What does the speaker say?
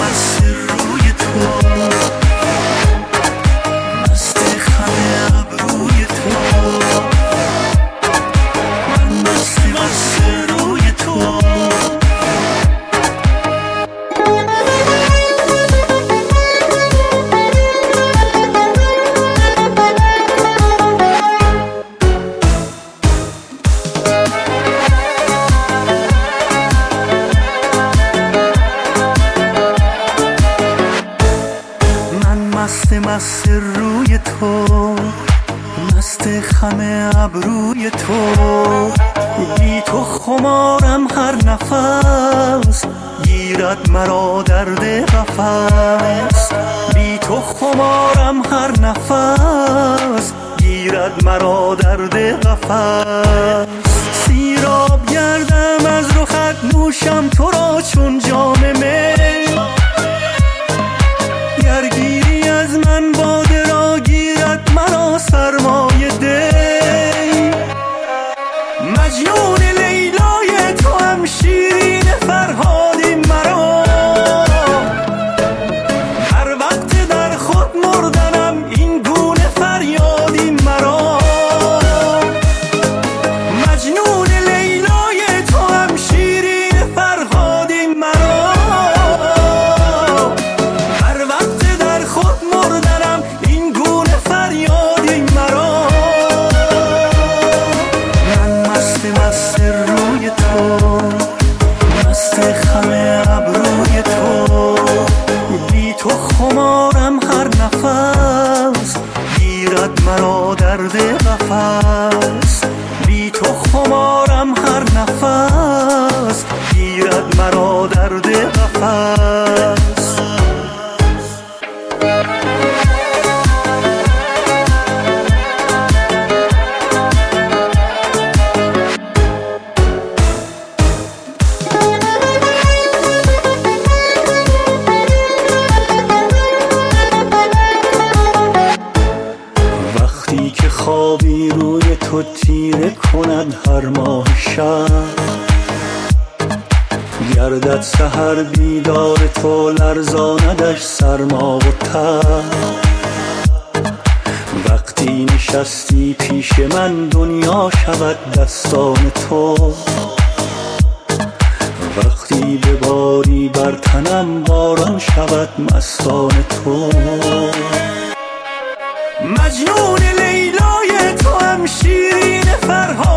مست روی تو، مست خم ابروی تو، من مست روی تو. مست روی تو، مست خم ابروی تو، بی تو خمارم هر نفس، گیرد مرا درد قفس. بی تو خمارم هر نفس، گیرد مرا درد قفس. سیراب گردم از رخت، نوشم تو را چون جام می. گرگیری از من باده را، گیرد مرا سرمایه دی. مجنون لیلای تو هم شیرین فرهادی مرا، هر وقت در خود مردنم این گونه فریادی مرا. مجنون لیلای تو هم شیرین فرهادی مرا، خمارم هر نفس، گیرد مرا درد قفس. بی تو خمارم هر نفس، گیرد مرا درد قفس. که خوابی روی تو تیره کند هر ماه شب، گردد سحر بیدار تو، لرزاندش سرما و تب. وقتی نشستی پیش من، دنیا شود دستان تو. وقتی بباری بر تنم، باران شود مستان تو. مجنون لیلای تو هم شیرین فرهاد